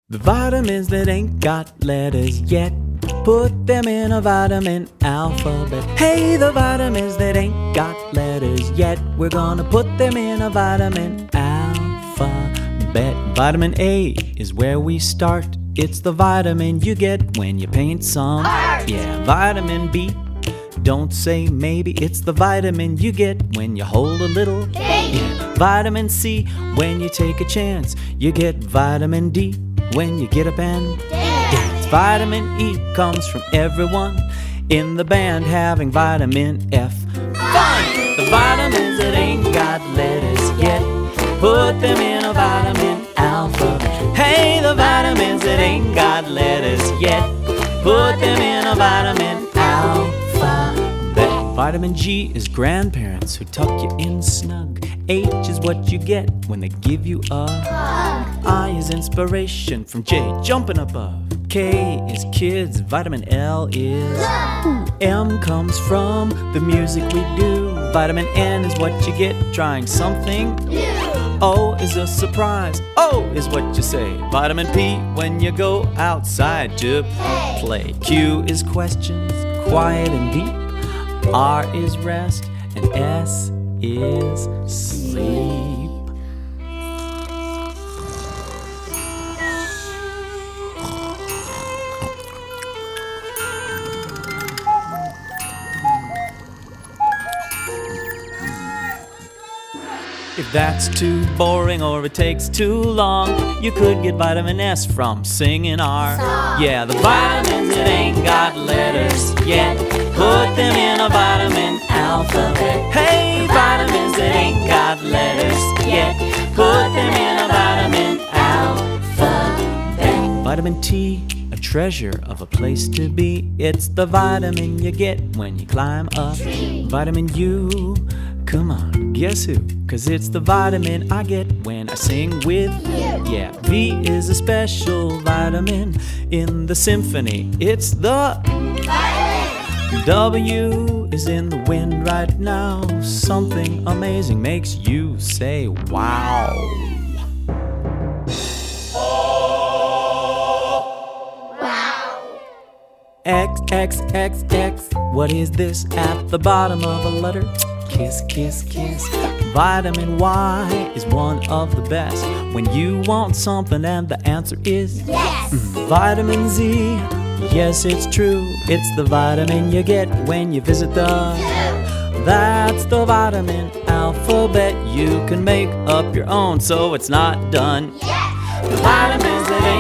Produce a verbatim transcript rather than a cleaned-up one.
The vitamins that ain't got letters yet, put them in a vitamin alphabet. Hey, the vitamins that ain't got letters yet, we're gonna put them in a vitamin alphabet. Vitamin A is where we start. It's the vitamin you get when you paint some art. Yeah, vitamin B, don't say maybe. It's the vitamin you get when you hold a little baby. Yeah, vitamin C, when you take a chance. You get vitamin D when you get up and dance. Vitamin E comes from everyone in the band having vitamin F. Fun! The vitamins that ain't got letters yet, put them in a vitamin alphabet. Hey, the vitamins that ain't got letters yet, put them in a vitamin alphabet. Vitamin G is grandparents who tuck you in snug. H is what you get when they give you a hug. I is inspiration from J jumping above. K is kids, vitamin L is love. M comes from the music we do. Vitamin N is what you get trying something new. O is a surprise, O is what you say. Vitamin P when you go outside to play. Q is questions, quiet and deep. R is rest, and S is sleep. If that's too boring or it takes too long, you could get vitamin S from singing our song. Yeah, the vitamins that ain't got letters yet, put them in a vitamin alphabet. Hey, vitamins that ain't got letters yet, put them in a vitamin alphabet. Vitamin T, a treasure of a place to be. It's the vitamin you get when you climb up. Vitamin U, come on, guess who? 'Cause it's the vitamin I get when I sing with you. Yeah, V is a special vitamin in the symphony. It's the vitamin. W is in the wind right now. Something amazing makes you say wow. Oh, wow. X, X, X, X. What is this at the bottom of a letter? Kiss, kiss, kiss. Vitamin Y is one of the best when you want something and the answer is yes. Mm. Vitamin Z, yes, it's true. It's the vitamin you get when you visit the zoo. That's the vitamin alphabet. You can make up your own so it's not done. Yes. The vitamins that ain't